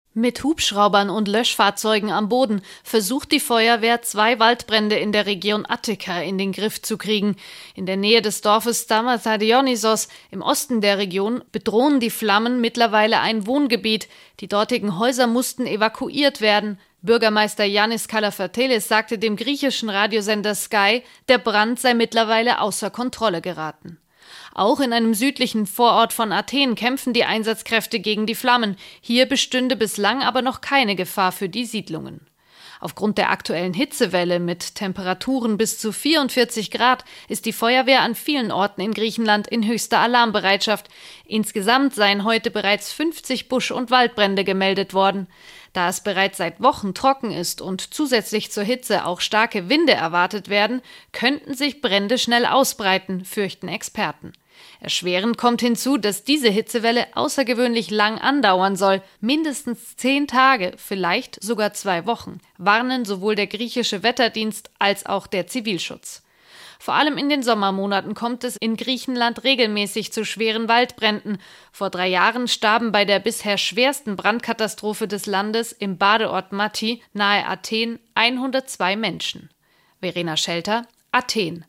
Mit Hubschraubern und Löschfahrzeugen am Boden versucht die Feuerwehr, 2 Waldbrände in der Region Attika in den Griff zu kriegen. In der Nähe des Dorfes Stamata-Dionysos im Osten der Region bedrohen die Flammen mittlerweile ein Wohngebiet. Die dortigen Häuser mussten evakuiert werden. Bürgermeister Yannis Kalafertelis sagte dem griechischen Radiosender Sky, der Brand sei mittlerweile außer Kontrolle geraten. Auch in einem südlichen Vorort von Athen kämpfen die Einsatzkräfte gegen die Flammen. Hier bestünde bislang aber noch keine Gefahr für die Siedlungen. Aufgrund der aktuellen Hitzewelle mit Temperaturen bis zu 44 Grad ist die Feuerwehr an vielen Orten in Griechenland in höchster Alarmbereitschaft. Insgesamt seien heute bereits 50 Busch- und Waldbrände gemeldet worden. Da es bereits seit Wochen trocken ist und zusätzlich zur Hitze auch starke Winde erwartet werden, könnten sich Brände schnell ausbreiten, fürchten Experten. Erschwerend kommt hinzu, dass diese Hitzewelle außergewöhnlich lang andauern soll, mindestens 10 Tage, vielleicht sogar 2 Wochen, warnen sowohl der griechische Wetterdienst als auch der Zivilschutz. Vor allem in den Sommermonaten kommt es in Griechenland regelmäßig zu schweren Waldbränden. Vor 3 Jahren starben bei der bisher schwersten Brandkatastrophe des Landes im Badeort Matti nahe Athen 102 Menschen. Verena Schelter, Athen.